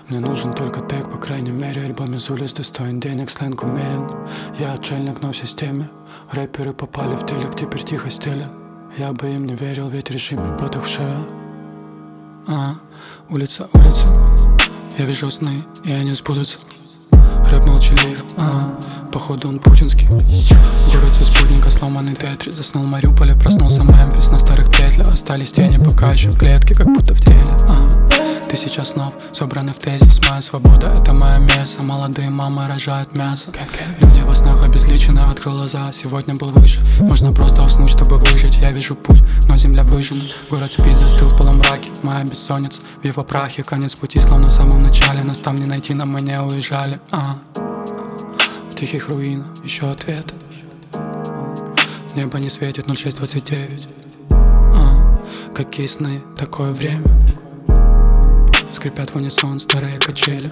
Мне нужен только тег, по крайней мере. Альбом из улиц достоин денег, сленг умерен. Я отшельник, но в системе. Рэперы попали в телек, теперь тихо стелят. Я бы им не верил, ведь режим потухшая. Улица, улица. Я вижу сны, и они сбудутся. Рэп молчалив, походу он путинский. Город со спутника, сломанный тетрис. Заснул в Мариуполе, проснулся Мемфис. На старых петлях остались тени, пока еще в клетке, как будто в теле. Тысяча снов, собраны в тезис. Моя свобода — это моя месса. Молодые мамы рожают мясо. Люди во снах обезличены, открыл глаза. Сегодня был выше, можно просто уснуть, чтобы выжить. Я вижу путь, но земля выжжена. Город спит, застыл в полумраке. Моя бессонница в его прахе. Конец пути, словно в самом начале. Нас там не найти, но мы не уезжали. В тихих руинах еще ответ. Небо не светит, 06:29. Какие сны, такое время. Скрипят в унисон старые качели.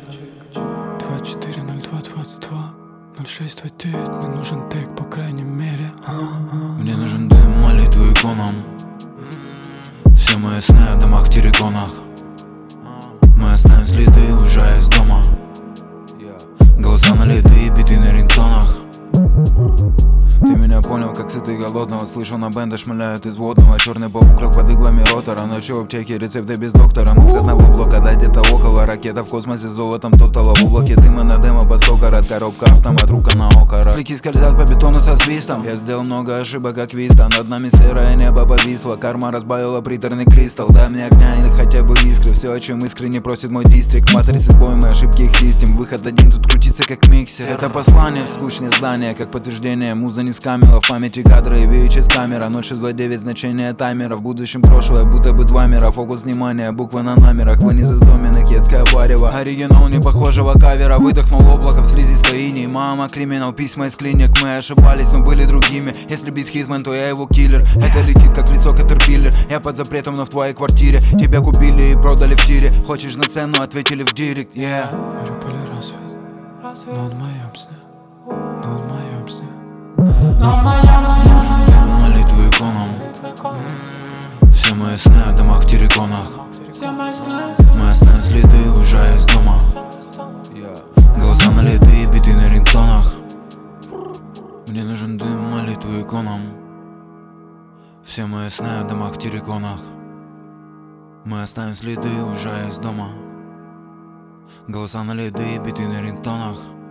24:02:22 06:29. Мне нужен тег, по крайней мере. Мне нужен дым, молитвы иконам. Все мои сны о домах в терриконах. Мы оставим следы, уезжая из дома. Голоса налиты, биты на рингтонах. Ты меня понял, как сытый голодного. Слышал, на бенда шмаляют из водного. Черный паук лег под иглами ротора. Ночью в аптеке рецепты без доктора. Мы с одного блока, да где-то около. Ракета в космосе с золотом тотала. В блоке дыма на демо по 100 карат. Коробка, автомат, рука на окора. Слики скользят по бетону со свистом. Я сделал много ошибок, как Виста. Над нами серое небо повисло. Карма разбавила приторный кристалл. Дай мне огня или хотя бы искры. Все, о чем искренне просит мой дистрикт. Матрицы сбои, мои ошибки их систем. Выход один, тут крутится как миксер. Это послание в скучное здание, как подтверждение. Муза не скамила, в памяти кадры и VHS камера. 0629 значение таймера. В будущем прошлое, будто бы два мира. Фокус внимания, буквы на номерах. Вынес из доминок, едкое варево. Оригинал непохожего кавера. Выдохнул облако в слизистой иней. Мама, криминал, письма из клиник. Мы ошибались, но были другими. Если бит хитмен, то я его киллер. Это летит как лицо Катерпиллер. Я под запретом, но в твоей квартире. Тебя купили и продали в тире. Хочешь на цену, ответили в директ, Мариуполе рассвет, но он в моем сне. Но он в моем сне. Мне нужен дым, молитвы иконам. Все мои сны о домах в терриконах. Мы оставим следы, уезжая из дома. Голоса налиты, биты на рингтонах. Мне нужен дым, молитвы иконам. Все мои сны о домах в терриконах. Мы оставим следы, уезжая из дома. Голоса налиты, биты на рингтонах.